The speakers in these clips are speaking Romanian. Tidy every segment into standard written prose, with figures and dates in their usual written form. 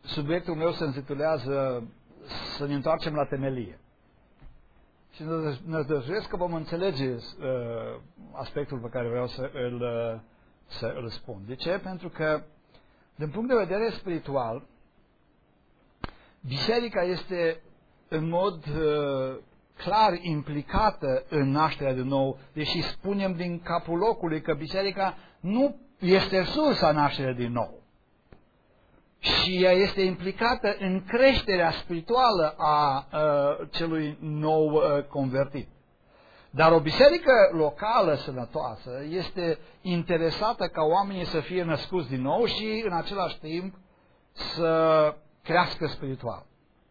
subiectul meu se intitulează Să ne întoarcem la temelie. Și nădăjduiesc că vom înțelege aspectul pe care vreau să îl spun. De ce? Pentru că, din punct de vedere spiritual, biserica este în mod clar implicată în nașterea din nou, deși spunem din capul locului că biserica nu este sursa nașterii din nou. Și ea este implicată în creșterea spirituală a celui nou convertit. Dar o biserică locală sănătoasă este interesată ca oamenii să fie născuți din nou și în același timp să crească spiritual.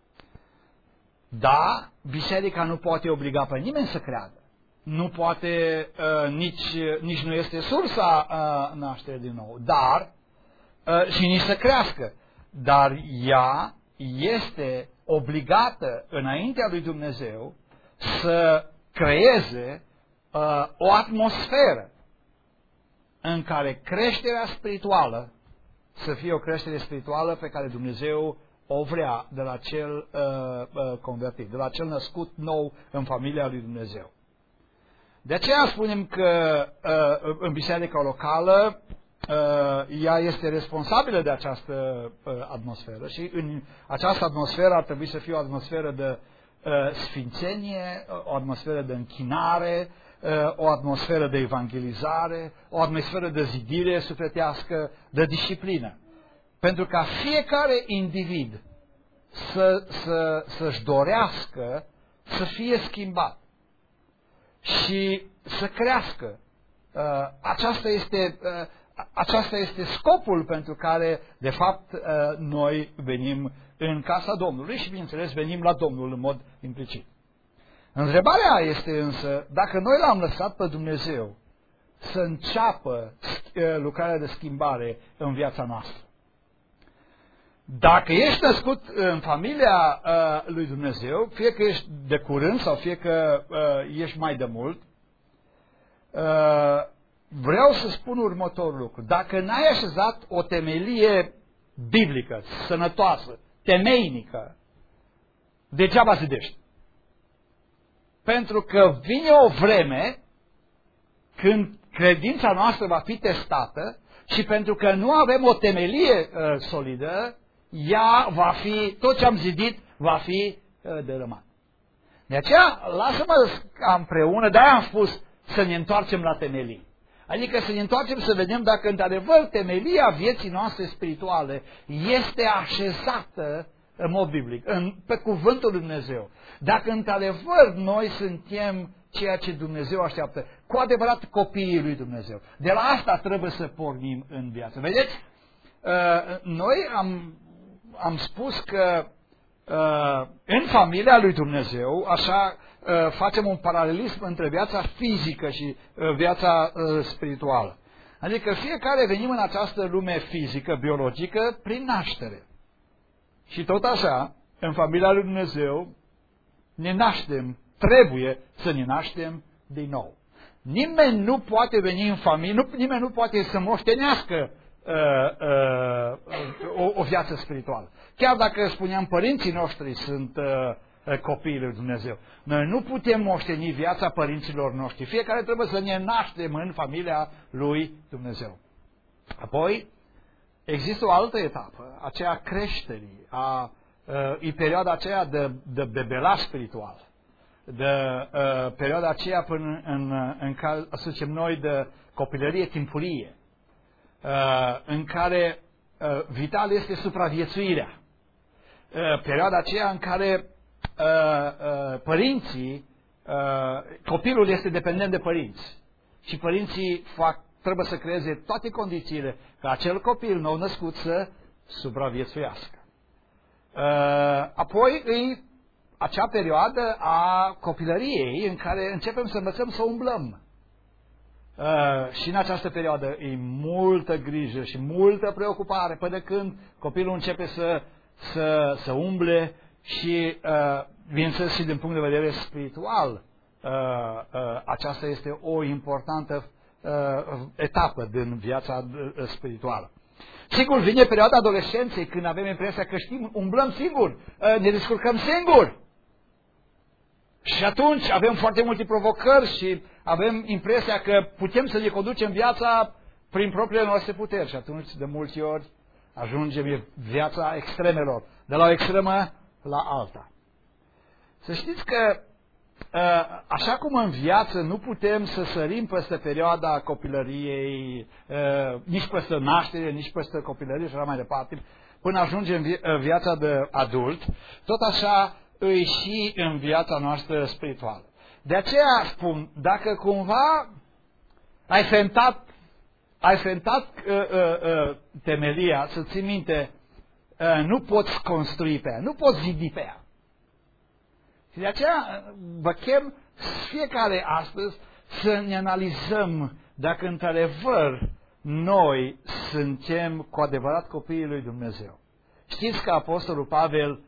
Da, biserica nu poate obliga pe nimeni să creadă. Nu poate, nici nu este sursa nașterii din nou. Dar, și nici să crească. Dar ea este obligată înaintea lui Dumnezeu să creeze o atmosferă în care creșterea spirituală să fie o creștere spirituală pe care Dumnezeu o vrea de la cel convertit, de la cel născut nou în familia lui Dumnezeu. De aceea spunem că în biserica locală ea este responsabilă de această atmosferă și în această atmosferă ar trebui să fie o atmosferă de sfințenie, o atmosferă de închinare, o atmosferă de evangelizare, o atmosferă de zidire sufletească, de disciplină. Pentru ca fiecare individ să-și dorească să fie schimbat și să crească. Aceasta este scopul pentru care, de fapt, noi venim în casa Domnului și, bineînțeles, venim la Domnul în mod implicit. Întrebarea este însă, dacă noi l-am lăsat pe Dumnezeu să înceapă lucrarea de schimbare în viața noastră. Dacă ești născut în familia lui Dumnezeu, fie că ești de curând sau fie că ești mai de mult, vreau să spun următorul lucru. Dacă n-ai așezat o temelie biblică, sănătoasă, temeinică, degeaba zidești. Pentru că vine o vreme când credința noastră va fi testată și pentru că nu avem o temelie solidă, ea va fi, tot ce am zidit va fi dărâmat. De aceea, lasă-mă împreună, de-aia am spus să ne întoarcem la temelii. Adică să ne întoarcem să vedem dacă într-adevăr temelia vieții noastre spirituale este așezată în mod biblic, pe cuvântul lui Dumnezeu. Dacă într-adevăr noi suntem ceea ce Dumnezeu așteaptă, cu adevărat copiii lui Dumnezeu. De la asta trebuie să pornim în viață. Vedeți? Noi am spus că în familia lui Dumnezeu, așa facem un paralelism între viața fizică și viața spirituală. Adică fiecare venim în această lume fizică, biologică, prin naștere. Și tot așa, în familia lui Dumnezeu, ne naștem, trebuie să ne naștem din nou. Nimeni nu poate veni în familie, nimeni nu poate să moștenească o viață spirituală. Chiar dacă spuneam părinții noștri sunt copiii lui Dumnezeu. Noi nu putem moșteni viața părinților noștri. Fiecare trebuie să ne naștem în familia lui Dumnezeu. Apoi, există o altă etapă, aceea creșterii, e perioada aceea de bebelaș spiritual, de perioada aceea până în care, să zicem noi, de copilărie timpurie, în care vital este supraviețuirea. Perioada aceea în care părinții, copilul este dependent de părinți și părinții trebuie să creeze toate condițiile ca acel copil nou născut să supraviețuiască. Apoi e acea perioadă a copilăriei în care începem să învățăm să umblăm. Și în această perioadă e multă grijă și multă preocupare până când copilul începe să umble și, bineînțeles, și din punct de vedere spiritual, aceasta este o importantă etapă din viața spirituală. Sigur, vine perioada adolescenței când avem impresia că știm, umblăm singuri, ne descurcăm singuri. Și atunci avem foarte multe provocări și avem impresia că putem să ne conducem viața prin propriile noastre puteri. Și atunci, de multe ori, ajungem viața extremelor, de la o extremă la alta. Să știți că, așa cum în viață nu putem să sărim peste perioada copilăriei, nici peste naștere, nici peste copilărie și așa mai departe, până ajungem în viața de adult, tot așa îi și în viața noastră spirituală. De aceea spun, dacă cumva ai fentat temelia, să ții minte, nu poți construi pe ea, nu poți zidi pe ea. Și de aceea vă chem fiecare astăzi să ne analizăm dacă într-adevăr noi suntem cu adevărat copiii lui Dumnezeu. Știți că Apostolul Pavel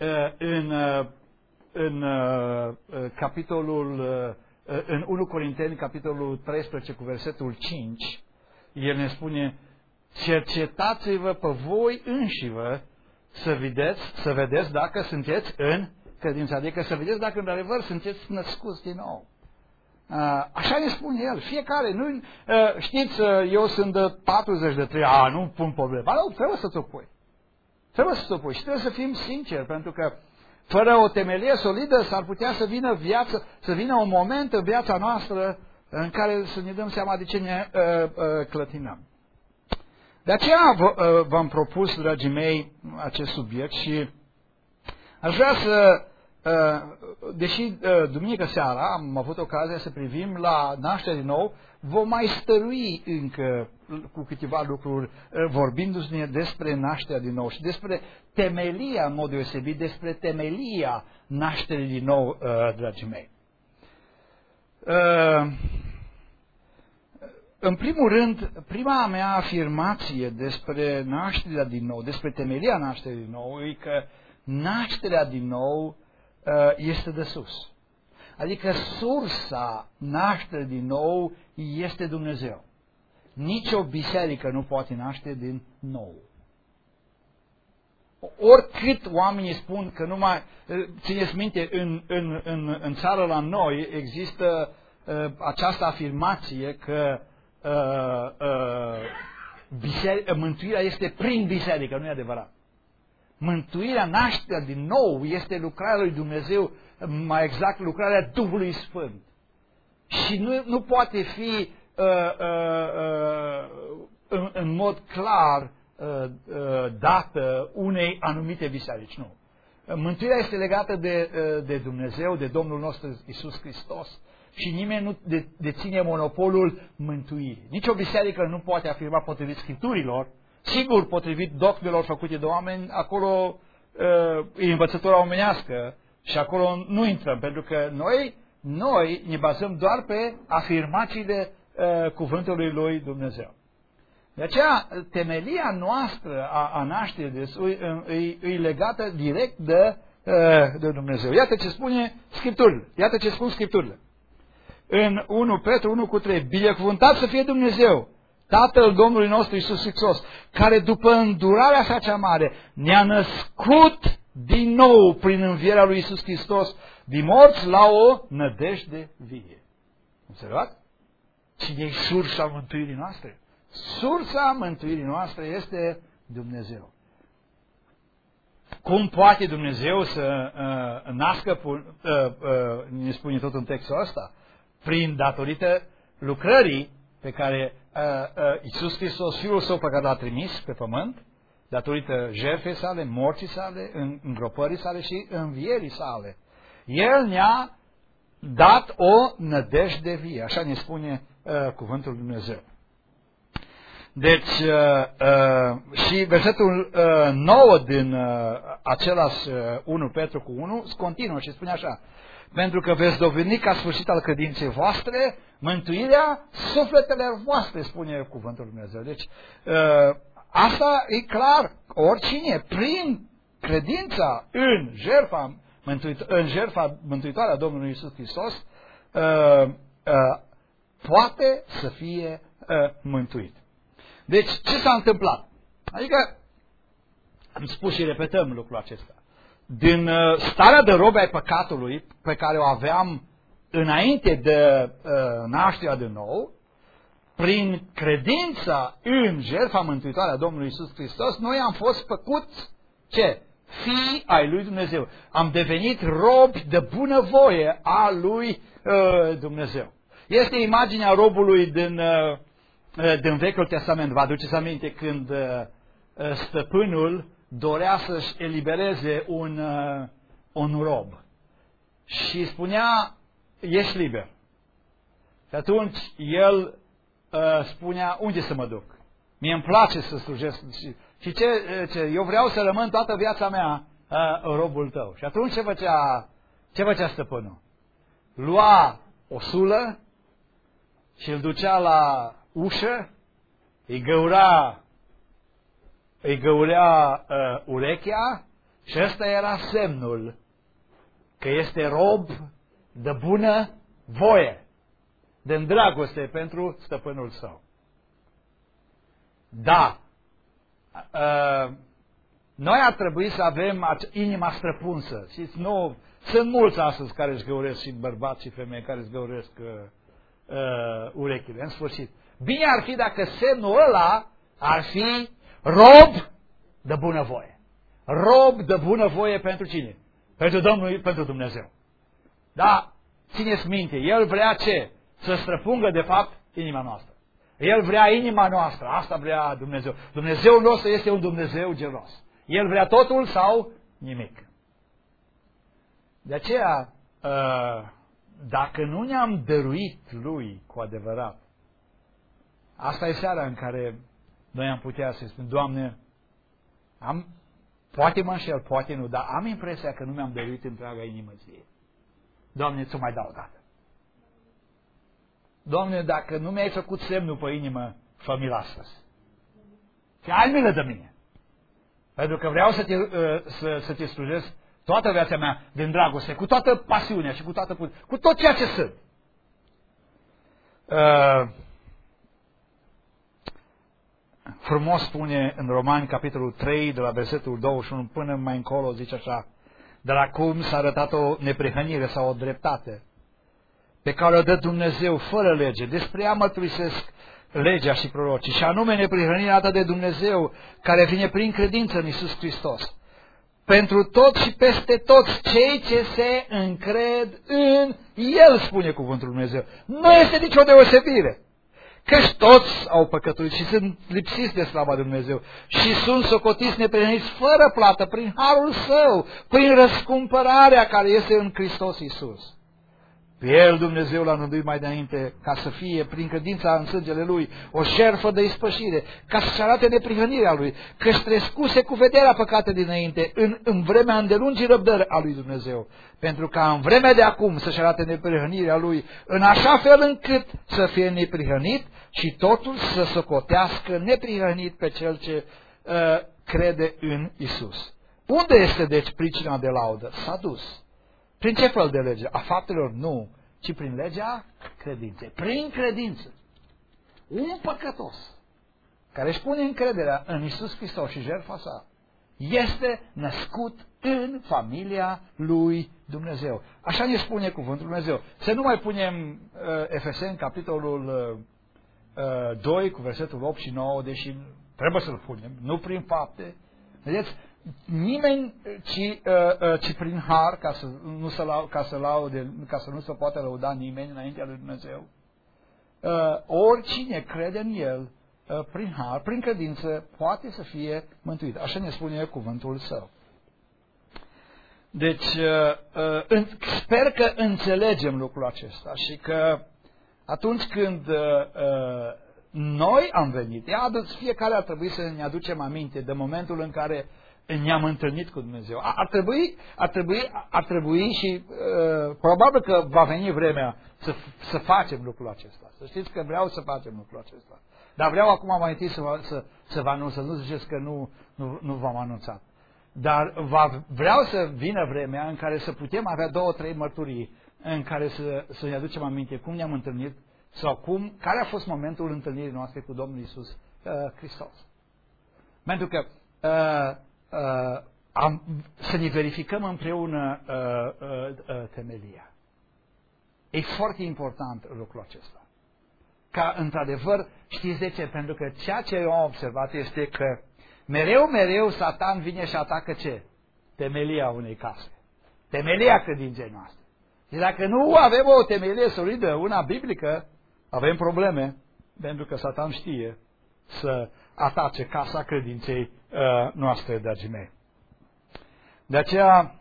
în capitolul în 1 Corinteni, capitolul 13 cu versetul 5, el ne spune: cercetați-vă pe voi înșivă să vedeți dacă sunteți în credință, adică să vedeți dacă într-adevăr sunteți născuți din nou. Așa ne spune el, fiecare. Nu, știți, eu sunt de 43, nu pun problema. Nu, trebuie să ți-o pui. Trebuie să ți-o pui și trebuie să fim sinceri, pentru că fără o temelie solidă s-ar putea să vină să vină un moment în viața noastră în care să ne dăm seama de ce ne clătinăm. De aceea v-am propus, dragii mei, acest subiect și aș vrea să, deși duminică seara am avut ocazia să privim la nașterea din nou, vom mai stărui încă cu câteva lucruri vorbindu-ne despre nașterea din nou și despre temelia, în mod deosebit, despre temelia nașterii din nou, dragii mei. În primul rând, prima mea afirmație despre nașterea din nou, despre temelia nașterii din nou, e că nașterea din nou este de sus. Adică sursa nașterii din nou este Dumnezeu. Nici o biserică nu poate naște din nou. Oricât oamenii spun că numai, țineți minte, în țară la noi există această afirmație că mântuirea este prin biserică, nu e adevărat. Mântuirea, nașterea din nou este lucrarea lui Dumnezeu, mai exact lucrarea Duhului Sfânt. Și nu poate fi în mod clar dată unei anumite biserici, nu. Mântuirea este legată de Dumnezeu, de Domnul nostru Iisus Hristos și nimeni nu deține monopolul mântuirii. Nici o biserică nu poate afirma potrivit Scripturilor. Sigur, potrivit dogmelor făcute de oameni, acolo e învățătura omenească și acolo nu intrăm, pentru că noi ne bazăm doar pe afirmațiile cuvântului lui Dumnezeu. De aceea, temelia noastră a nașterii e legată direct de Dumnezeu. Iată ce spune Scripturile. Iată ce spun Scripturile. În 1 Petru 1:3, binecuvântat să fie Dumnezeu, Tatăl Domnului nostru Iisus Hristos, care după îndurarea sa cea mare ne-a născut din nou prin învierea lui Iisus Hristos din morți la o nădejde vie. Înțelegat? Cine e sursa mântuirii noastre? Sursa mântuirii noastre este Dumnezeu. Cum poate Dumnezeu să nască, ne spune tot în textul ăsta, prin datorită lucrării pe care Iisus Hristos, Fiul Său pe care l-a trimis pe pământ, datorită jertfei sale, morții sale, îngropării sale și învierii sale. El ne-a dat o nădejde vie, așa ne spune cuvântul Lui Dumnezeu. Deci, și versetul 9 din același 1 Petru 1 continuă și spune așa: pentru că veți dovedi ca sfârșit al credinței voastre mântuirea sufletelor voastre, spune cuvântul Lui Dumnezeu. Deci, asta e clar, oricine, prin credința în jertfa mântuitoare a Domnului Iisus Hristos, poate să fie mântuit. Deci, ce s-a întâmplat? Adică, am spus și repetăm lucrul acesta. Din starea de robe ai păcatului pe care o aveam înainte de nașterea de nou, prin credința în jertfa mântuitoare a Domnului Iisus Hristos, noi am fost făcuți ce? Fii ai lui Dumnezeu. Am devenit robi de bunăvoie a lui Dumnezeu. Este imaginea robului din Vechiul Testament. Vă aduceți aminte când stăpânul dorea să-și elibereze un rob și spunea, ești liber. Și atunci el spunea, unde să mă duc? Mie îmi place să slujesc. Și ce? Eu vreau să rămân toată viața mea robul tău. Și atunci ce făcea stăpânul? Lua o sulă și îl ducea la ușă, îi găurea urechea și ăsta era semnul că este rob de bună voie, de dragoste pentru stăpânul său. Da, noi ar trebui să avem inima străpunsă. Știți, nu, sunt mulți astăzi care își găuresc, și bărbați și femei care își găuresc urechile. În sfârșit, bine ar fi dacă semnul ăla ar fi rob de bunăvoie. Rob de bunăvoie pentru cine? Pentru Domnul, pentru Dumnezeu. Da, țineți minte, El vrea ce? Să străpungă de fapt inima noastră. El vrea inima noastră, asta vrea Dumnezeu. Dumnezeul nostru este un Dumnezeu gelos. El vrea totul sau nimic. De aceea, dacă nu ne-am dăruit Lui cu adevărat, asta e seara în care noi am putea să spunem, Doamne, poate mă înșel, poate nu, dar am impresia că nu mi-am dăruit întreaga inimă ție. Doamne, ți-o mai dau o dată. Doamne, dacă nu mi-ai făcut semnul pe inimă, fă-mi-l astăzi. Și ai milă de mine. Pentru că vreau să te slujesc toată viața mea din dragoste, cu toată pasiunea și cu tot ceea ce sunt. Frumos spune în Romani, capitolul 3, de la versetul 21 până mai încolo, zice așa, dar acum s-a arătat o neprihănire sau o dreptate pe care o dă Dumnezeu fără lege. Despre ea mărturisesc legea și prorocii, și anume neprihănirea dată de Dumnezeu, care vine prin credință în Iisus Hristos. Pentru toți și peste toți cei ce se încred în El, spune cuvântul Dumnezeu. Nu este nicio deosebire. Căci toți au păcătuit și sunt lipsiți de slava de Dumnezeu și sunt socotiți neprihăniți fără plată prin harul Său, prin răscumpărarea care este în Hristos Iisus. Pe El Dumnezeu l-a înălțat mai înainte ca să fie, prin credința în sângele Lui, o jertfă de ispășire, ca să-și arate neprihănirea Lui, că-și trecuse cu vederea păcate dinainte, în vremea îndelungii răbdări a Lui Dumnezeu, pentru ca în vremea de acum să-și arate neprihănirea Lui, în așa fel încât să fie neprihănit și totul să socotească neprihănit pe Cel ce crede în Isus. Unde este deci pricina de laudă? S-a dus. Prin ce fel de lege? A faptelor? Nu, ci prin legea credinței. Prin credință. Un păcătos care își pune încrederea în Iisus Hristos și jertfa sa este născut în familia lui Dumnezeu. Așa ne spune cuvântul Dumnezeu. Să nu mai punem Efeseni, capitolul 2, cu versetul 8 și 9, deși trebuie să-l punem, nu prin fapte. Vedeți? Nimeni, ci prin har, ca să nu se poată lăuda nimeni înaintea lui Dumnezeu. Oricine crede în El, prin har, prin credință, poate să fie mântuit. Așa ne spune cuvântul Său. Deci, sper că înțelegem lucrul acesta și că atunci când noi am venit, fiecare ar trebui să ne aducem aminte de momentul în care ne-am întâlnit cu Dumnezeu. Ar trebui și probabil că va veni vremea să facem lucrul acesta. Să știți că vreau să facem lucrul acesta. Dar vreau acum mai întâi să vă anunț, să nu ziceți că nu v-am anunțat. Dar vreau să vină vremea în care să putem avea 2-3 mărturii în care să ne aducem aminte cum ne-am întâlnit sau care a fost momentul întâlnirii noastre cu Domnul Iisus Hristos. Pentru că să ne verificăm împreună temelia. E foarte important lucrul acesta. Ca într-adevăr, știți de ce? Pentru că ceea ce eu am observat este că mereu Satan vine și atacă ce? Temelia unei case. Temelia credinței noastre. Și dacă nu avem o temelie solidă, una biblică, avem probleme, pentru că Satan știe să atace casa credinței noastre, dragii mei. De aceea,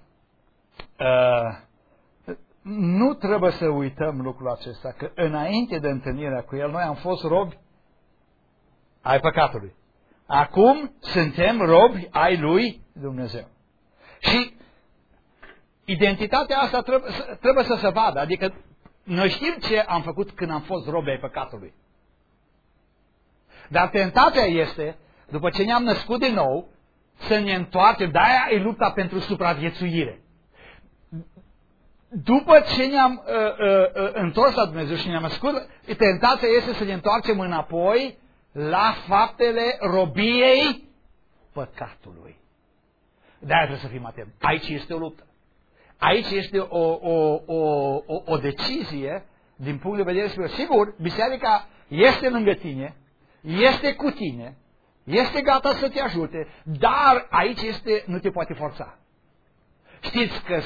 nu trebuie să uităm lucrul acesta, că înainte de întâlnirea cu El, noi am fost robi ai păcatului. Acum suntem robi ai lui Dumnezeu. Și identitatea asta trebuie să se vadă. Adică noi știm ce am făcut când am fost robi ai păcatului. Dar tentația este, după ce ne-am născut din nou, să ne întoarcem. De-aia e lupta pentru supraviețuire. După ce ne-am întors la Dumnezeu și ne-am născut, tentația este să ne întoarcem înapoi la faptele robiei păcatului. De-aia trebuie să fim atenți. Aici este o luptă. Aici este o decizie din punct de vedere spiritual. Sigur, biserica este lângă tine, este cu tine, este gata să te ajute, dar aici nu te poate forța. Știți că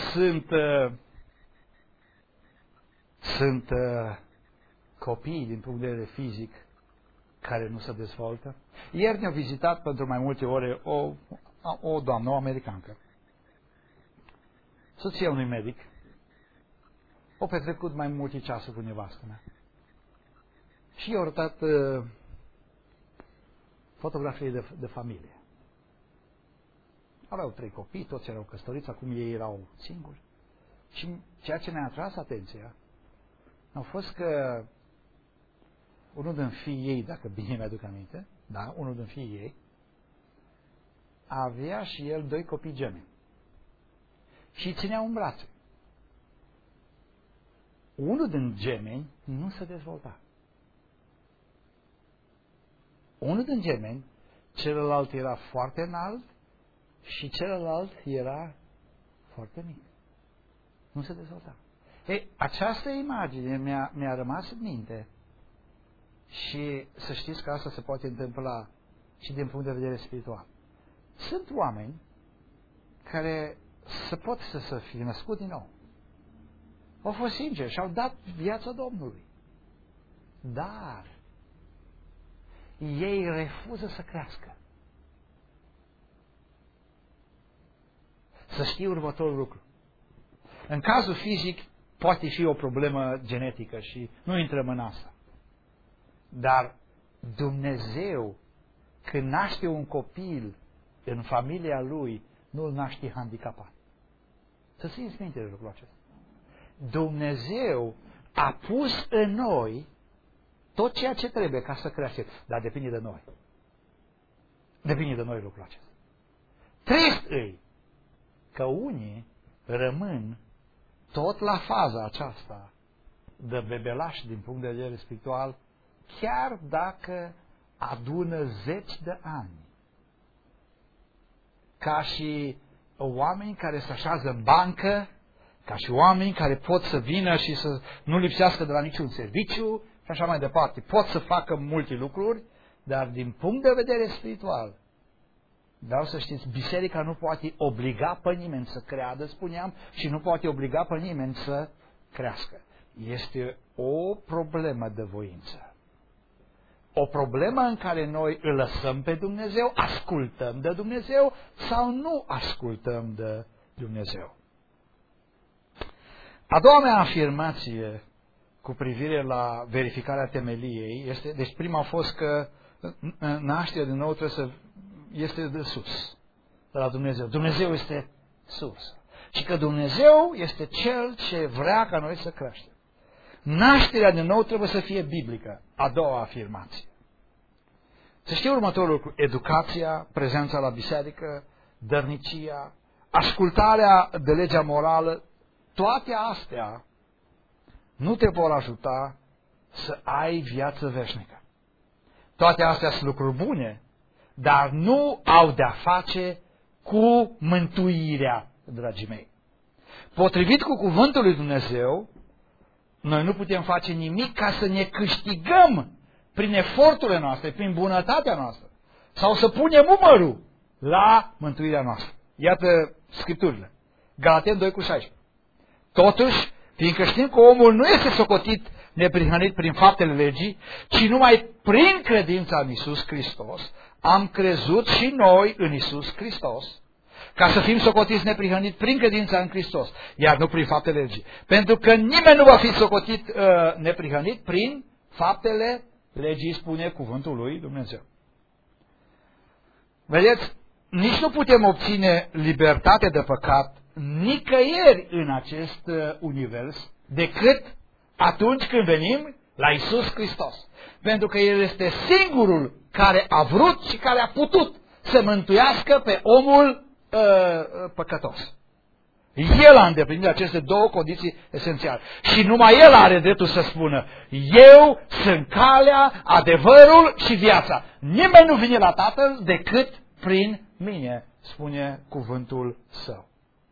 sunt copii din punct de vedere fizic care nu se dezvoltă. Ieri ne-a vizitat pentru mai multe ore o doamnă, o americancă. Soția unui medic. O petrecut mai multe ceasuri cu nevastă mea. Și i-a arătat fotografii de familie. Aveau 3 copii, toți erau căsătoriți, acum ei erau singuri. Și ceea ce ne-a atras atenția a fost că unul din fiii ei, dacă bine mi-aduc aminte, da, unul din fiii ei, avea și el 2 copii gemeni. Și îi țineau în brațe. Unul din gemeni nu se dezvolta. Unul din gemeni, celălalt era foarte înalt și celălalt era foarte mic. Nu se dezvolta. Ei, această imagine mi-a rămas în minte și să știți că asta se poate întâmpla și din punct de vedere spiritual. Sunt oameni care se pot să fie născut din nou. Au fost sinceri și au dat viața Domnului. Dar ei refuză să crească. Să știi următorul lucru. În cazul fizic poate fi o problemă genetică și nu intrăm în asta. Dar Dumnezeu, când naște un copil în familia lui, nu îl naște handicapat. Să țineți minte de lucrul acesta. Dumnezeu a pus în noi tot ceea ce trebuie ca să crească, dar depinde de noi. Depinde de noi lucrul acesta. Trist îi că unii rămân tot la faza aceasta de bebelași din punct de vedere spiritual, chiar dacă adună 10 de ani. Ca și oameni care se așează în bancă, ca și oameni care pot să vină și să nu lipsească de la niciun serviciu și așa mai departe. Pot să facă multe lucruri, dar din punct de vedere spiritual, vreau să știți, biserica nu poate obliga pe nimeni să creadă, spuneam, și nu poate obliga pe nimeni să crească. Este o problemă de voință. O problemă în care noi îl lăsăm pe Dumnezeu, ascultăm de Dumnezeu sau nu ascultăm de Dumnezeu. A doua mea afirmație cu privire la verificarea temeliei este, deci prima a fost că nașterea din nou este de sus, de la Dumnezeu. Dumnezeu este sus. Și că Dumnezeu este Cel ce vrea ca noi să creștem. Nașterea din nou trebuie să fie biblică. A doua afirmație. Să știu următorul lucru. Educația, prezența la biserică, dărnicia, ascultarea de legea morală, toate astea nu te vor ajuta să ai viață veșnică. Toate astea sunt lucruri bune, dar nu au de-a face cu mântuirea, dragii mei. Potrivit cu cuvântul lui Dumnezeu, noi nu putem face nimic ca să ne câștigăm prin eforturile noastre, prin bunătatea noastră, sau să punem umărul la mântuirea noastră. Iată Scripturile. Galateni 2:16. Totuși, fiindcă știm că omul nu este socotit neprihănit prin faptele legii, ci numai prin credința în Iisus Hristos, am crezut și noi în Iisus Hristos, ca să fim socotiți neprihănit prin credința în Hristos, iar nu prin faptele legii. Pentru că nimeni nu va fi socotit neprihănit prin faptele legii, spune cuvântul lui Dumnezeu. Vedeți, nici nu putem obține libertate de păcat nicăieri în acest univers decât atunci când venim la Iisus Hristos. Pentru că El este singurul care a vrut și care a putut să mântuiască pe omul păcătos. El a îndeplinit aceste două condiții esențiale. Și numai El are dreptul să spună: eu sunt calea, adevărul și viața. Nimeni nu vine la Tatăl decât prin mine, spune cuvântul Său.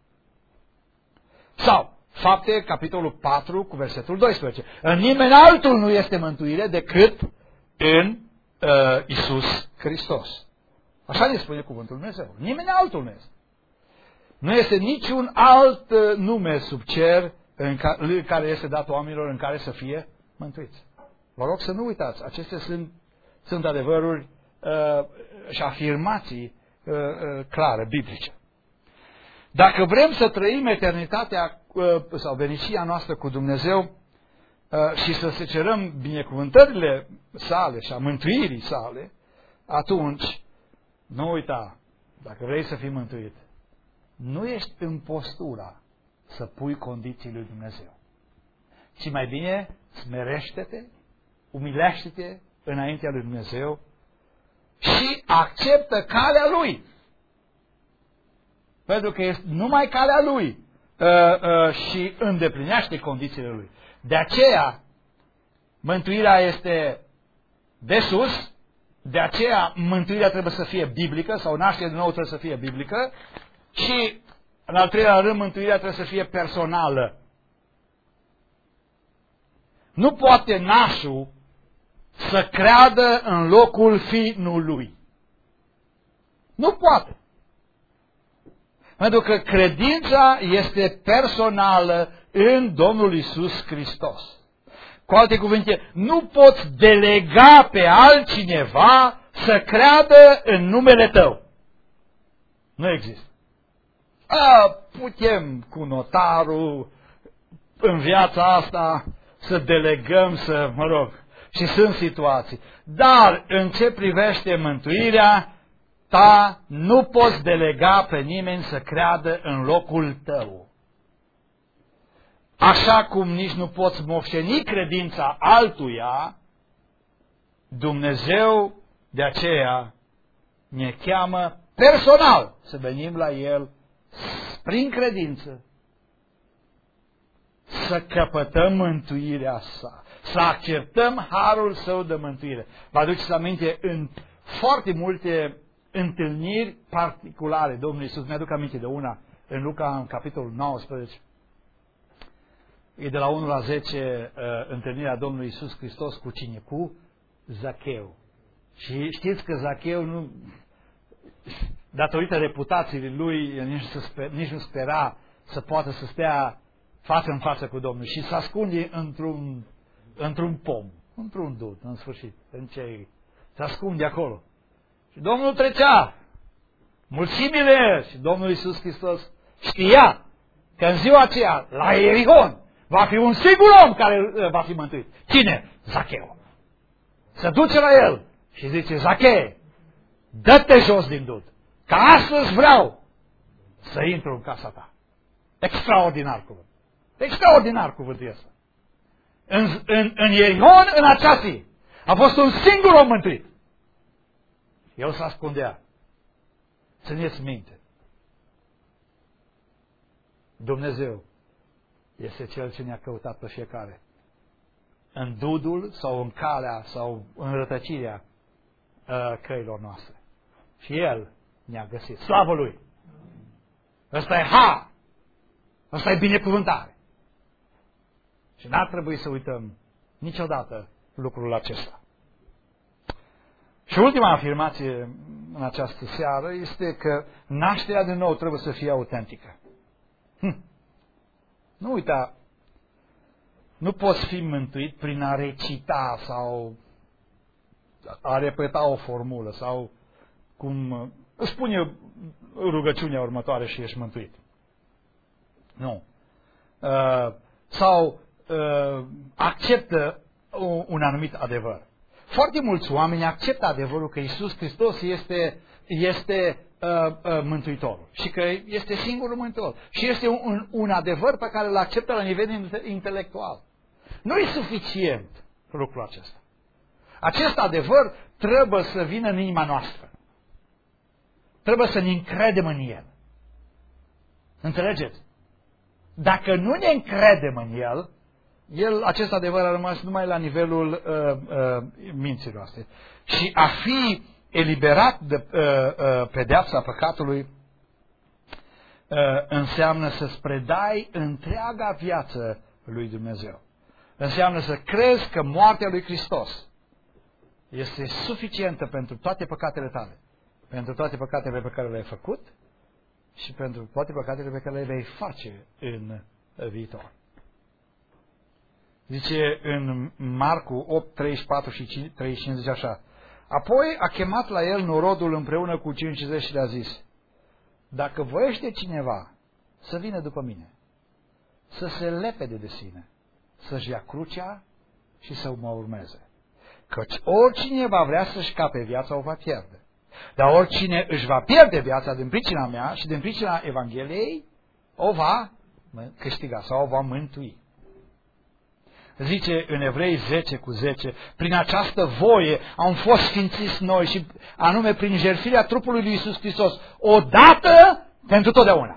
Sau, Fapte, capitolul 4, cu versetul 12. În nimeni altul nu este mântuire decât în Iisus Hristos. Așa ne spune cuvântul Dumnezeu. Nimeni altul nu este. Nu este niciun alt nume sub cer în care este dat oamenilor în care să fie mântuiți. Vă rog să nu uitați, acestea sunt adevăruri și afirmații clare, biblice. Dacă vrem să trăim eternitatea sau venecia noastră cu Dumnezeu și să se cerăm binecuvântările sale și a mântuirii sale, atunci, nu uita, dacă vrei să fii mântuit, nu ești în postura să pui condiții lui Dumnezeu, ci mai bine smerește-te, umilește-te înaintea lui Dumnezeu și acceptă calea Lui. Pentru că este numai calea Lui și îndeplinește condițiile Lui. De aceea, mântuirea este de sus, de aceea mântuirea trebuie să fie biblică, sau nașterea din nou trebuie să fie biblică, și, în al treilea rând, mântuirea trebuie să fie personală. Nu poate nașul să creadă în locul fiului. Nu poate. Pentru că credința este personală în Domnul Iisus Hristos. Cu alte cuvinte, nu poți delega pe altcineva să creadă în numele tău. Nu există. Putem cu notarul în viața asta să delegăm, și sunt situații. Dar în ce privește mântuirea ta, nu poți delega pe nimeni să creadă în locul tău. Așa cum nici nu poți moșteni credința altuia, Dumnezeu de aceea ne cheamă personal să venim la El prin credință, să căpătăm mântuirea sa, să acceptăm harul Său de mântuire. Vă aduceți aminte, în foarte multe întâlniri particulare, Domnul Iisus, mi-aduc aminte de una, în Luca, în capitolul 19, e de la 1 la 10, întâlnirea Domnului Iisus Hristos cu cine? Cu Zacheu. Și știți că Zacheu nu, datorită reputației lui, nici nu spera să poată să stea față în față cu Domnul și să ascunde într-un pom, într-un dud, în sfârșit, se ascunde acolo. Și Domnul trecea, mulțimile, și Domnul Iisus Hristos știa că în ziua aceea, la Ierihon, va fi un singur om care va fi mântuit. Cine? Zacheu. Se duce la el și zice: Zacheu, dă-te jos din dud, că astăzi vreau să intru în casa ta. Extraordinar cuvânt. Extraordinar cuvântul ăsta. În Ierihon, în acea zi, a fost un singur om mântuit. El se ascundea. Țineți minte. Dumnezeu este Cel ce ne-a căutat pe fiecare. În dudul sau în calea sau în rătăcirea căilor noastre. Și El ne-a găsit. Slavă Lui! Ăsta e har! Ăsta e binecuvântare! Și n-ar trebui să uităm niciodată lucrul acesta. Și ultima afirmație în această seară este că nașterea din nou trebuie să fie autentică. Nu uita, nu poți fi mântuit prin a recita sau a repeta o formulă sau cum spune rugăciunea următoare și ești mântuit. Nu. Sau acceptă un anumit adevăr. Foarte mulți oameni acceptă adevărul că Iisus Hristos este Mântuitorul și că este singurul Mântuitor. Și este un adevăr pe care îl acceptă la nivel intelectual. Nu e suficient lucrul acesta. Acest adevăr trebuie să vină în inima noastră. Trebuie să ne încredem în el. Înțelegeți? Dacă nu ne încredem în el, acest adevăr a rămas numai la nivelul minții noastre. Și a fi eliberat de pedeapsa păcatului înseamnă să-ți predai întreaga viață lui Dumnezeu. Înseamnă să crezi că moartea lui Hristos este suficientă pentru toate păcatele tale, pentru toate păcatele pe care le-ai făcut și pentru toate păcatele pe care le vei face în viitor. Zice în Marcu 8, 34 și 35, zice așa: apoi a chemat la el norodul împreună cu 50 și le-a zis: dacă voiește cineva să vină după mine, să se lepede de sine, să-și ia crucea și să mă urmeze. Căci oricine va vrea să-și scape viața o va pierde. Dar oricine își va pierde viața din pricina mea și din pricina Evangheliei, o va câștiga sau o va mântui. Zice în Evrei 10 cu 10, prin această voie am fost sfințiți noi și anume prin jertfirea trupului lui Iisus Hristos, odată pentru totdeauna.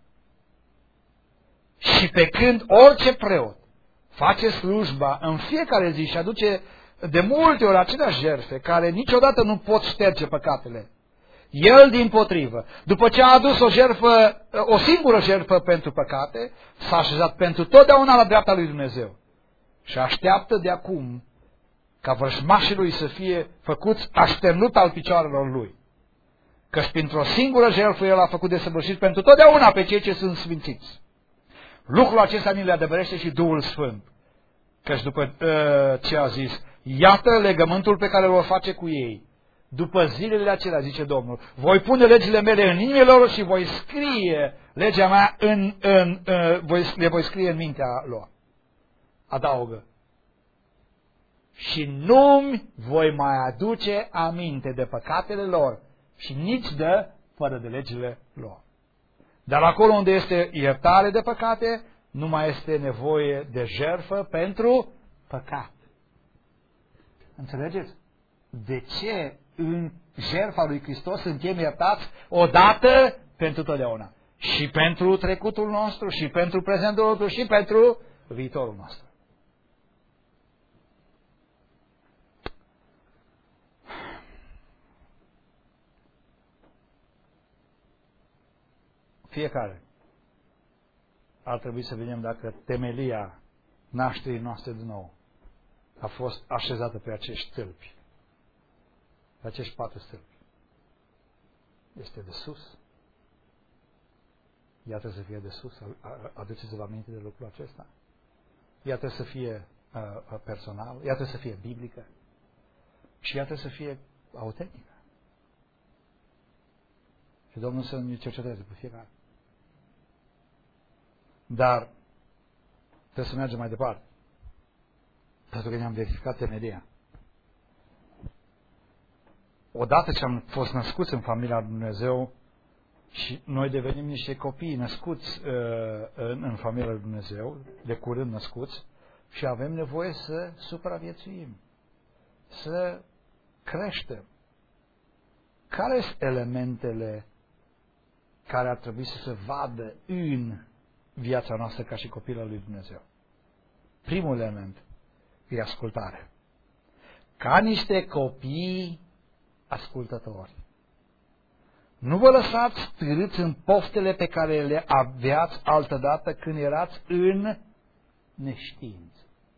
Și pe când orice preot face slujba în fiecare zi și aduce de multe ori aceleași jertfe care niciodată nu pot șterge păcatele, el dimpotrivă, după ce a adus o singură jertfă pentru păcate, s-a așezat pentru totdeauna la dreapta lui Dumnezeu. Și așteaptă de acum ca vrăjmașii lui să fie făcuți așternut al picioarelor lui. Căci printr-o singură jertfă el a făcut desăvârșit pentru totdeauna pe cei ce sunt sfințiți. Lucrul acesta ni le adeverește și Duhul Sfânt. Căci după ce a zis, iată legământul pe care îl vor face cu ei. După zilele acelea, zice Domnul, voi pune legile mele în inimile lor și voi scrie legea mea le voi scrie în mintea lor. Adaugă: și nu-mi voi mai aduce aminte de păcatele lor și nici fără de legile lor. Dar acolo unde este iertare de păcate, nu mai este nevoie de jertfă pentru păcat. Înțelegeți? De ce în jertfa lui Hristos suntem iertați odată pentru totdeauna? Și pentru trecutul nostru, și pentru prezentul nostru, și pentru viitorul nostru. Fiecare ar trebui să vedem dacă temelia nașterii noastre din nou a fost așezată pe acești stâlpi, pe acești 4 stâlpi. Este de sus. Ea trebuie să fie de sus. Aduceți-vă aminte de lucrul acesta. Ea trebuie să fie personal, ea trebuie să fie biblică și ea trebuie să fie autentică. Și Domnul să ne cerceteze pe fiecare. Dar trebuie să mergem mai departe. Pentru că ne-am verificat temelia. Odată ce am fost născuți în familia lui Dumnezeu și noi devenim niște copii născuți în familia lui Dumnezeu, de curând născuți, și avem nevoie să supraviețuim, să creștem. Care sunt elementele care ar trebui să se vadă în viața noastră ca și copil al lui Dumnezeu? Primul element e ascultare. Ca niște copii ascultători. Nu vă lăsați târâți în poftele pe care le aveați altădată când erați în neștiință.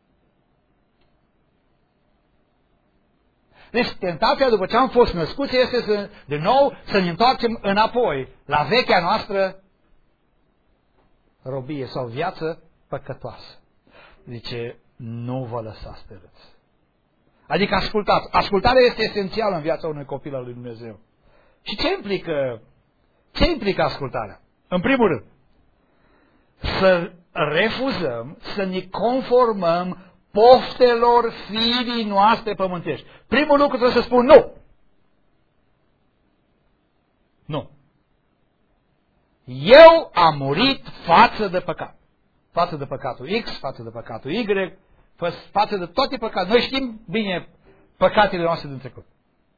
Deci tentația după ce am fost născuți este de nou să ne întoarcem înapoi la vechea noastră robie sau viață păcătoasă. Zice, nu vă lăsați târâți. Adică ascultați. Ascultarea este esențială în viața unui copil al lui Dumnezeu. Și ce implică ascultarea? În primul rând, să refuzăm să ne conformăm poftelor firii noastre pământești. Primul lucru trebuie să spun nu. Nu. Eu am murit față de păcat. Față de păcatul X, față de păcatul Y, față de toate păcatele. Noi știm bine păcatele noastre din trecut.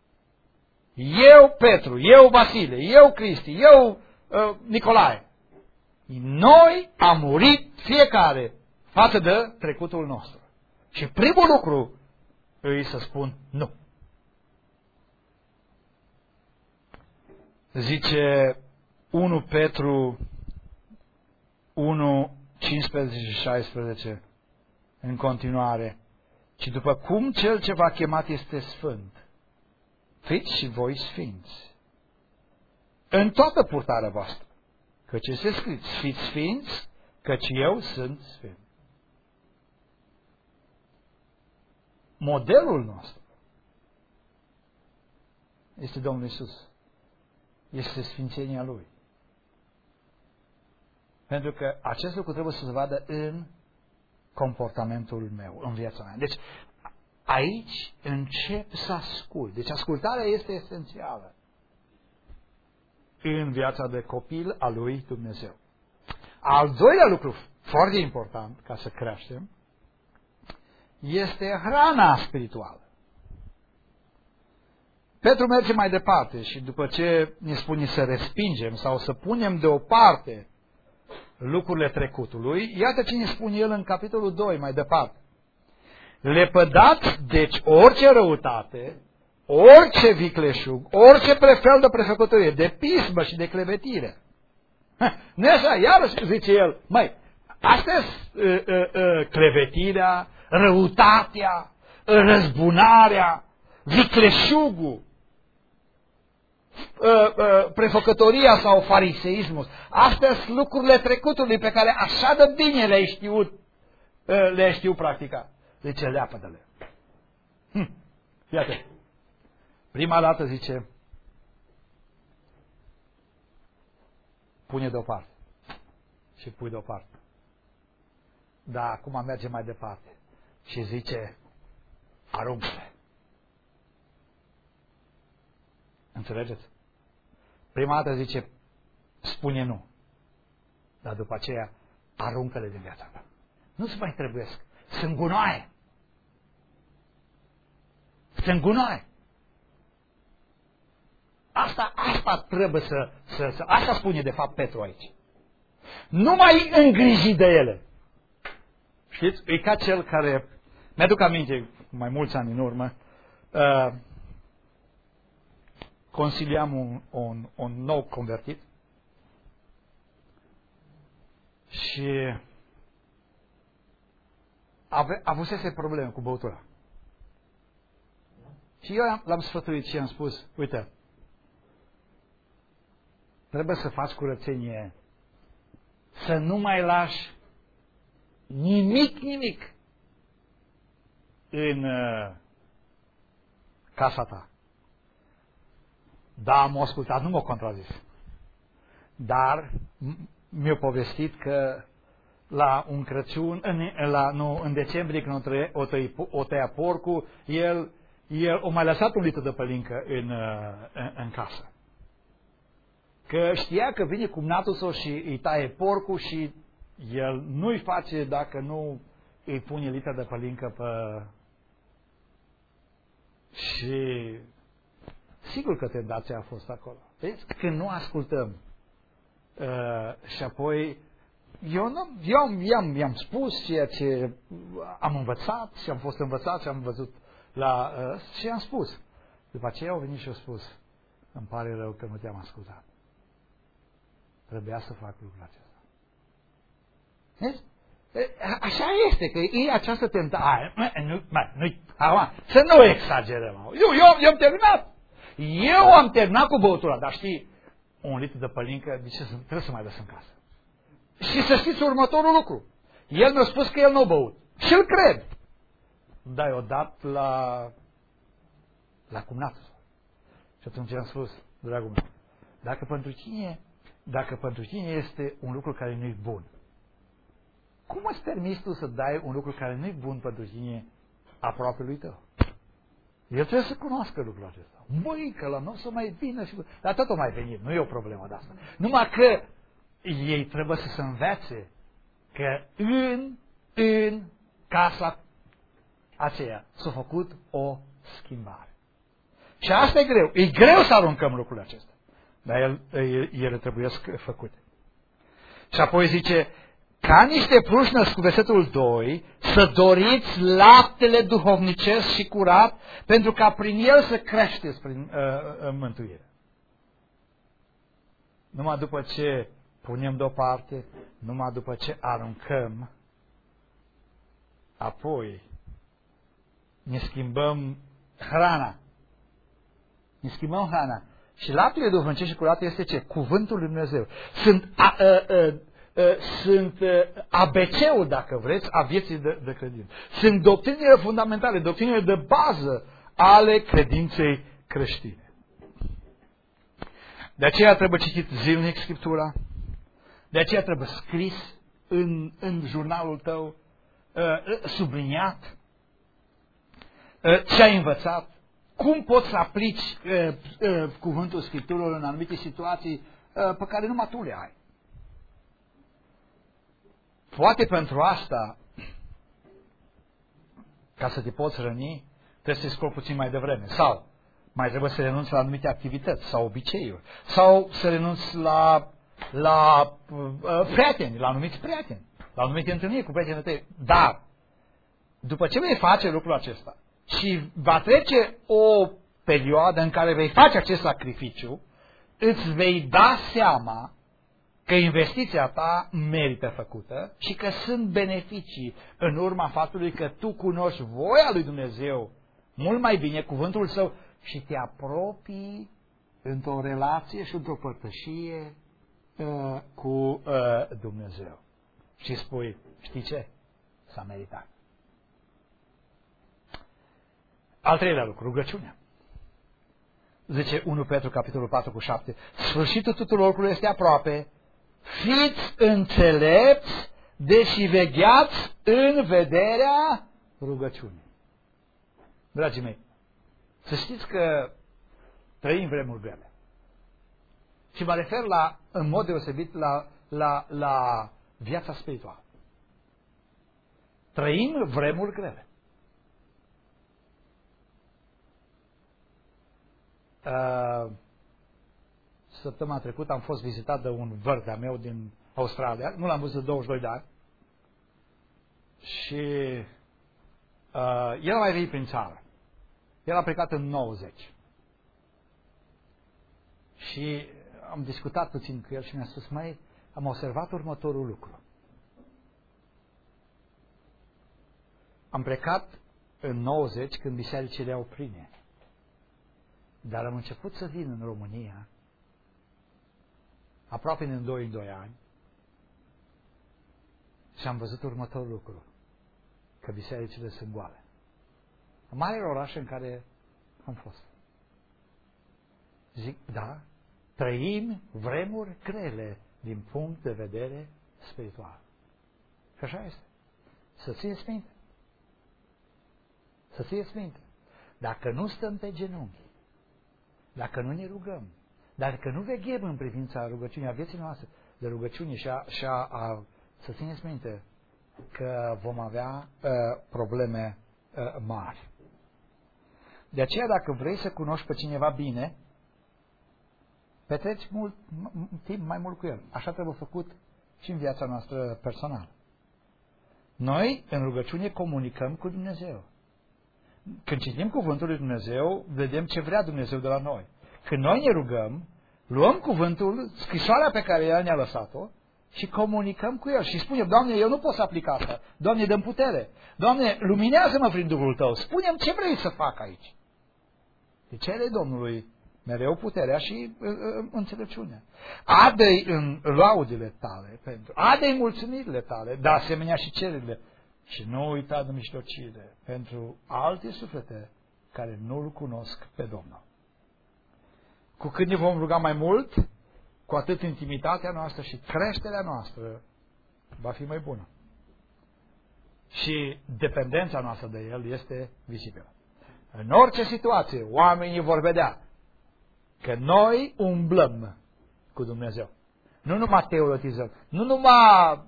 Eu Petru, eu Vasile, eu Cristi, eu Nicolae. Noi am murit fiecare față de trecutul nostru. Și primul lucru îi să spun nu. Zice 1 Petru 1, 15 și 16 în continuare. Și după cum cel ce v-a chemat este sfânt, fiți și voi sfinți în toată purtarea voastră, căci este scris, fiți sfinți, căci eu sunt sfânt. Modelul nostru este Domnul Iisus. Este sfințenia Lui. Pentru că acest lucru trebuie să se vadă în comportamentul meu, în viața mea. Deci, aici încep să ascult. Deci, ascultarea este esențială în viața de copil al lui Dumnezeu. Al doilea lucru foarte important ca să creștem este hrana spirituală. Petru merge mai departe și după ce ne spune să respingem sau să punem deoparte lucrurile trecutului, iată ce ne spune el în capitolul 2 mai departe. Lepădați deci orice răutate, orice vicleșug, orice fel de prefăcătorie, de pismă și de clevetire. Nu așa, iarăși zice el, măi, asta e clevetirea, răutatea, răzbunarea, vicleșugul, prefăcătoria sau fariseismul. Astea sunt lucrurile trecutului pe care așa de bine le-ai știut practica. Zice, leapă-de-le. Iată. Prima dată zice, pune deoparte. Și pui deoparte. Dar acum merge mai departe. Și zice, aruncă-le. Înțelegeți? Prima dată zice, spune nu. Dar după aceea, aruncă-le din viața ta. Nu-ți mai trebuiesc. Sunt gunoaie. Sunt gunoaie. Asta trebuie să asta spune de fapt Petru aici. Nu mai îngriji de ele. Știți? E ca cel care, mi-aduc aminte, mai mulți ani în urmă, consiliam un nou convertit și avusese probleme cu băutura. Și eu l-am sfătuit și i-am spus, uite, trebuie să faci curățenie, să nu mai lași nimic în casa ta. Da, m-a ascultat, nu m-a contrazis. Dar mi-a povestit că la un Crăciun, în decembrie, când o tăia porcul, el a mai lăsat un litru de pălincă în casă. Că știa că vine cumnatul său și îi taie porcul și el nu-i face dacă nu îi pune litru de pălincă pe... Și sigur că tentația a fost acolo. Vezi? Când nu ascultăm și apoi eu i-am spus ceea ce am învățat și am fost învățat și am văzut și am spus. După aceea au venit și au spus, îmi pare rău că nu te-am ascultat. Trebuia să fac lucrul acesta. Vezi? Așa este, că e această tentare. Să nu exagerăm. Eu am terminat. Eu am terminat cu băutura, dar știi, 1 litru de pălincă, de ce trebuie să mai lăsăm în casă? Și să știți următorul lucru. El mi-a spus că el nu a băut. Și îl cred. Dar i-o dat la cumnatul. Și atunci am spus, dragul meu, dacă pentru tine este un lucru care nu-i bun, cum îți permiți tu să dai un lucru care nu-i bun pentru tine aproapelui tău? El trebuie să cunoască lucrul acesta. Măi, că la noi să mai vină și... Dar tot o mai venit, nu e o problemă de asta. Numai că ei trebuie să se învețe că în casa aceea s-a făcut o schimbare. Și asta e greu. E greu să aruncăm lucrurile acestea. Dar ele trebuie făcute. Și apoi zice, ca niște pruși născuți, cu versetul 2, să doriți laptele duhovnicesc și curat, pentru ca prin el să creșteți prin mântuire. Numai după ce punem deoparte, numai după ce aruncăm, apoi ne schimbăm hrana. Ne schimbăm hrana. Și laptele duhovnicesc și curat este ce? Cuvântul lui Dumnezeu. Sunt ABC-ul, dacă vreți, a vieții de credință. Sunt doctrinele fundamentale, doctrinele de bază ale credinței creștine. De aceea trebuie citit zilnic Scriptura, de aceea trebuie scris în jurnalul tău, subliniat ce ai învățat, cum poți să aplici cuvântul Scripturilor în anumite situații pe care numai tu le ai. Poate pentru asta, ca să te poți răni, trebuie să-i scoli puțin mai devreme. Sau mai trebuie să renunți la anumite activități sau obiceiuri. Sau să renunți la prieteni, la anumiți prieteni, la anumite întâlniri cu prietenii tăi. Dar, după ce vei face lucrul acesta și va trece o perioadă în care vei face acest sacrificiu, îți vei da seama că investiția ta merită făcută și că sunt beneficii în urma faptului că tu cunoști voia lui Dumnezeu mult mai bine, cuvântul Său, și te apropii într-o relație și într-o părtășie cu Dumnezeu. Și spui, știi ce? S-a meritat. Al treilea lucru, rugăciunea. Zice 1 Petru, capitolul 4 cu 7. Sfârșitul tuturor lucrurilor este aproape. Fiți înțelepți, deși vegheați în vederea rugăciunii. Dragii mei, să știți că trăim vremuri grele. Și mă refer în mod deosebit la viața spirituală. Trăim vremuri grele. Săptămâna trecută am fost vizitat de un văr de-a meu din Australia. Nu l-am văzut de 22 de ani. Și el a mai venit prin țară. El a plecat în 90. Și am discutat puțin cu el și mi-a spus, măi, am observat următorul lucru. Am plecat în 90 când bisericile erau pline. Dar am început să vin în România aproape în 2 ani și am văzut următorul lucru, că bisericile sunt goale. În marile orașe în care am fost. Zic, da, trăim vremuri grele din punct de vedere spiritual. Și așa este. Să țineți minte. Să țineți minte. Dacă nu stăm pe genunchi, dacă nu ne rugăm, dacă nu veghem în privința rugăciunii, a vieții noastre de rugăciune să țineți minte că vom avea probleme mari. De aceea, dacă vrei să cunoști pe cineva bine, petreci timp mai mult cu el. Așa trebuie făcut și în viața noastră personală. Noi, în rugăciune, comunicăm cu Dumnezeu. Când citim cuvântul lui Dumnezeu, vedem ce vrea Dumnezeu de la noi. Când noi ne rugăm, luăm cuvântul, scrisoarea pe care El ne-a lăsat-o și comunicăm cu El. Și spunem, Doamne, eu nu pot să aplic asta. Doamne, dă-mi putere. Doamne, luminează-mă prin Duhul Tău. Spune-mi ce vrei să fac aici. Deci cere Domnului mereu puterea și înțelepciunea. Adă-i în laudele tale, adă-i mulțumirile tale, de asemenea și cererile. Și nu uita de mijlocire pentru alte suflete care nu-L cunosc pe Domnul. Cu cât ne vom ruga mai mult, cu atât intimitatea noastră și creșterea noastră va fi mai bună. Și dependența noastră de El este vizibilă. În orice situație, oamenii vor vedea că noi umblăm cu Dumnezeu. Nu numai teoretizăm, nu numai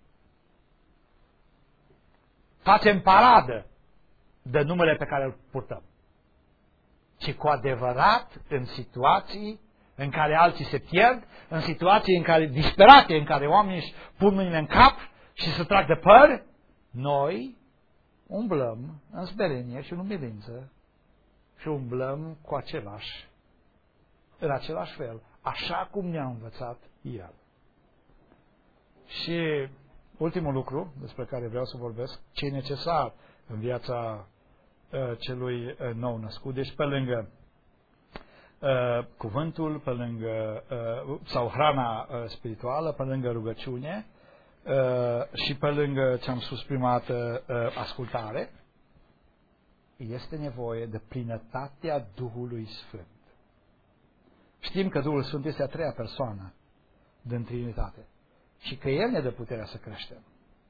facem paradă de numele pe care îl purtăm, ci cu adevărat în situații în care alții se pierd, în situații în care disperate, în care oamenii își pun mâinile în cap și se trag de păr, noi umblăm în smerenie și în umilință și umblăm cu în același fel, așa cum ne-a învățat El. Și ultimul lucru despre care vreau să vorbesc, ce e necesar în viața celui nou născut, deci pe lângă cuvântul, pe lângă sau hrana spirituală, pe lângă rugăciune și pe lângă ce am spus prima dată, ascultare, este nevoie de plinătatea Duhului Sfânt. Știm că Duhul Sfânt este a treia persoană din Trinitate și că El ne dă puterea să creștem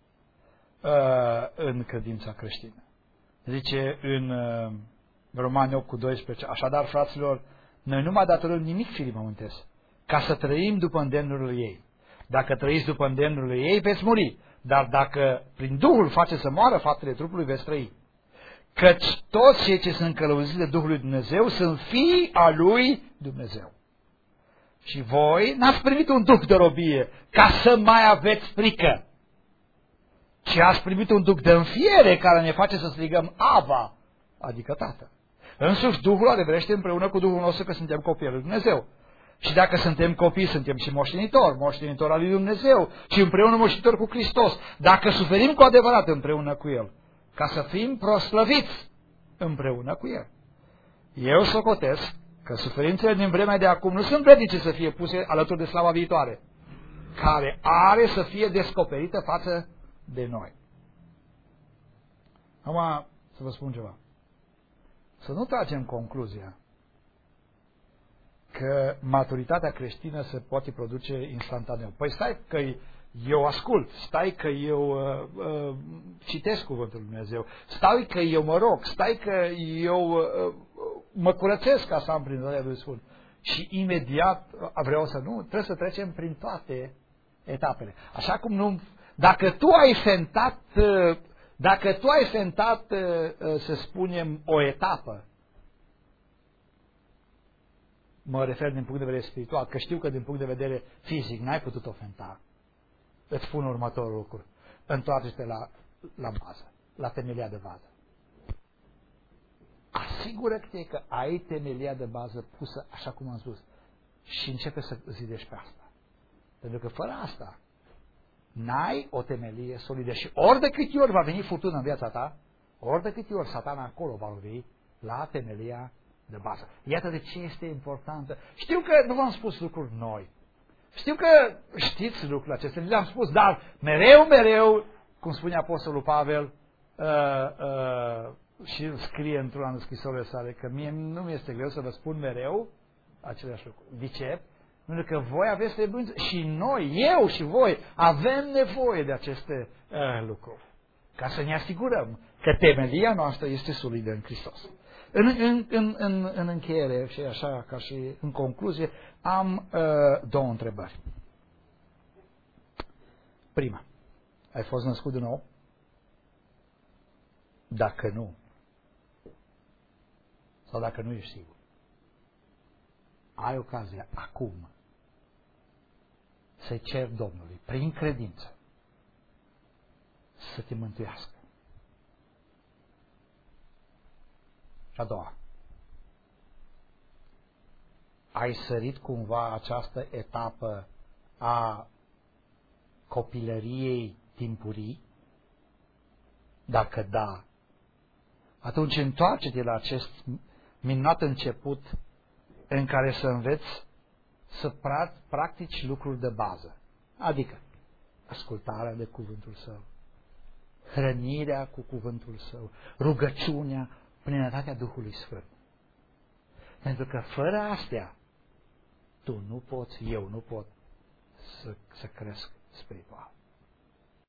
în credința creștină. Zice în Romani 8:12, așadar, fraților, noi nu mai datorăm nimic firii pământesc, ca să trăim după îndemnurile ei. Dacă trăiți după îndemnurile ei, veți muri, dar dacă prin Duhul faceți să moară faptele trupului, veți trăi. Căci toți cei ce sunt călăuziți de Duhul lui Dumnezeu sunt fii al lui Dumnezeu. Și voi n-ați primit un duh de robie ca să mai aveți frică, ci ați primit un duh de înfiere care ne face să strigăm Aba, adică Tată. Însuși Duhul adevărește împreună cu Duhul nostru că suntem copii al lui Dumnezeu. Și dacă suntem copii, suntem și moștenitori al lui Dumnezeu și împreună moștenitori cu Hristos. Dacă suferim cu adevărat împreună cu El, ca să fim proslăviți împreună cu El. Eu socotesc că suferințele din vremea de acum nu sunt vrednice să fie puse alături de slava viitoare, care are să fie descoperită față de noi. Acum să vă spun ceva. Să nu tragem concluzia că maturitatea creștină se poate produce instantaneu. Păi stai că eu ascult, stai că eu citesc cuvântul lui Dumnezeu, stai că eu mă rog, stai că eu mă curățesc ca să am prin Duhul lui Sfânt. Și imediat vreau să nu, trebuie să trecem prin toate etapele. Așa cum nu, dacă tu ai fentat, să spunem, o etapă, mă refer din punct de vedere spiritual, că știu că din punct de vedere fizic n-ai putut o fenta, îți spun următorul lucru. Întoarce-te la bază, la temelia de bază. Asigură-te că ai temelia de bază pusă așa cum am spus și începe să zidești pe asta. Pentru că fără asta n-ai o temelie solidă și ori de câte ori va veni furtună în viața ta, ori de câte ori Satana acolo va lovi la temelia de bază. Iată de ce este importantă. Știu că nu v-am spus lucruri noi. Știu că știți lucrurile acestea, le-am spus, dar mereu, cum spune Apostolul Pavel, și scrie într-una din scrisorile sale, că mie nu mi este greu să vă spun mereu aceleași lucruri. De ce? Pentru că voi aveți trebuință și noi, eu și voi, avem nevoie de aceste lucruri. Ca să ne asigurăm că temelia noastră este solidă în Hristos. În încheiere și așa ca și în concluzie, am două întrebări. Prima, ai fost născut din nou? Dacă nu, sau dacă nu ești sigur, ai ocazia acum să-i ceri Domnului, prin credință, să te mântuiască. Și a doua, ai sărit cumva această etapă a copilăriei timpurii? Dacă da, atunci întoarce-te la acest minunat început în care să înveți să practici lucruri de bază, adică ascultarea de cuvântul Său, hrănirea cu cuvântul Său, rugăciunea, plinătatea Duhului Sfânt. Pentru că fără astea, tu nu poți, eu nu pot să cresc spiritual.